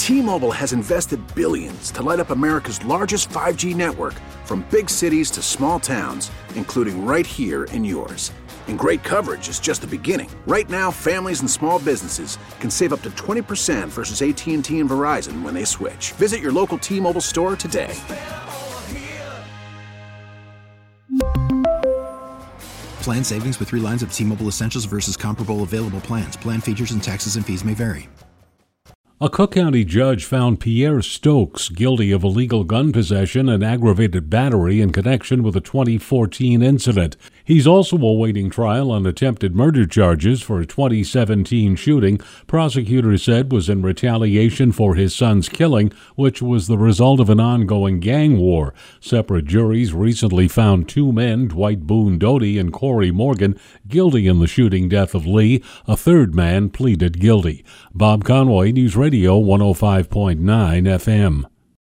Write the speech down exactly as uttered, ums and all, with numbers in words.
T-Mobile has invested billions to light up America's largest five G network, from big cities to small towns, including right here in yours. And great coverage is just the beginning. Right now, families and small businesses can save up to twenty percent versus A T and T and Verizon when they switch. Visit your local T-Mobile store today. Plan savings with three lines of T-Mobile Essentials versus comparable available plans. Plan features and taxes and fees may vary. A Cook County judge found Pierre Stokes guilty of illegal gun possession and aggravated battery in connection with a twenty fourteen incident. He's also awaiting trial on attempted murder charges for a twenty seventeen shooting prosecutors said was in retaliation for his son's killing, which was the result of an ongoing gang war. Separate juries recently found two men, Dwight Boone Doty and Corey Morgan, guilty in the shooting death of Lee. A third man pleaded guilty. Bob Conway, News Radio one oh five point nine F M.